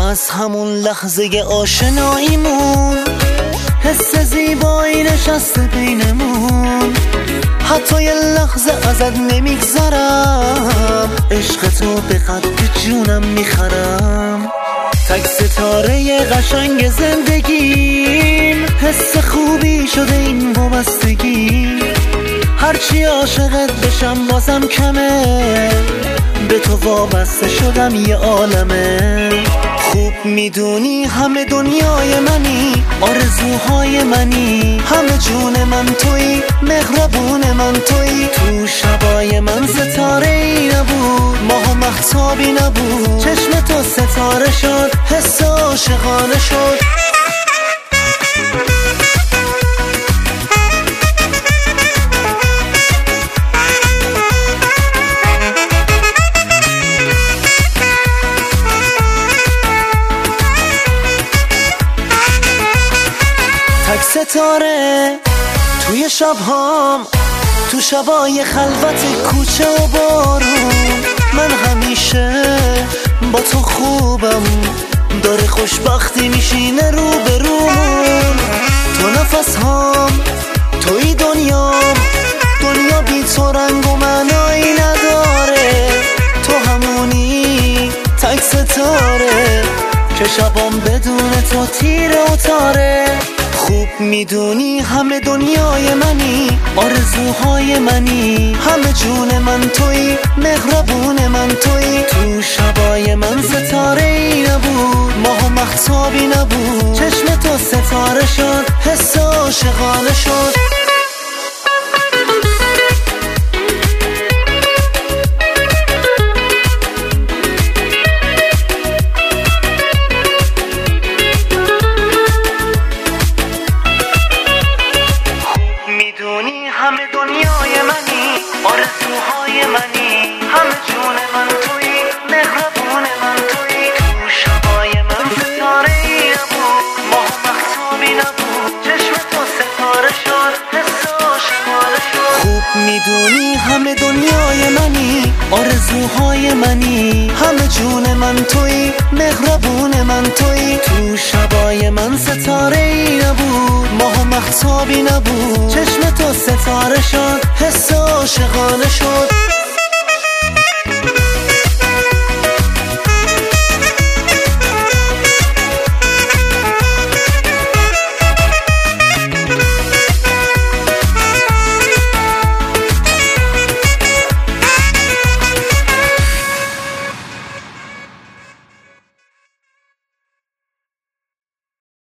از همون لحظه آشناییمون حس زیبایی نشسته بینمون. حتی یه لحظه ازت نمیگذرم، عشق تو به قد جونم میخرم. تک ستاره قشنگ زندگیم، حس خوبی شده این وابستگی. هرچی عاشقت بشم بازم کمه، به تو وابسته شدم یه عالمه. خوب میدونی همه دنیای منی، آرزوهای منی، همه جون من تویی، مهربون من تویی. تو شبای من ستاره ای نبود، ماه و مهتابی نبود، چشم تو ستاره شد، حس عاشقانه شد. تک ستاره توی شبهام، تو شبای خلوت کوچه و بارون. من همیشه با تو خوبم، داره خوشبختی میشینه رو به رون. تو نفس هام، توی دنیام، دنیا بی تو رنگ و معنایی نداره. تو همونی تک ستاره که شبام بدون تو تیره و تاره. خوب میدونی همه دنیای منی، آرزوهای منی، همه جون من تویی، مهربون من تویی. تو شبای من ستاره ای نبود، ماه و مهتابی نبود، چشم تو ستاره شد، حس عاشقانه شد. میدونی همه دنیای منی، آرزوهای منی، همه جون من تویی، مهربون من تویی. تو شبای من ستاره ای نبود، ماه و مهتابی نبود، چشم تو ستاره شد، حس عاشقانه شد. خوب میدونی همه دنیای منی، آرزوهای منی، همه جون من تویی، مهربون من تویی. تو شبای من ستاره ای نبود، ماه و مهتابی نبود، چشم تو ستاره شد، حس عاشقانه شد.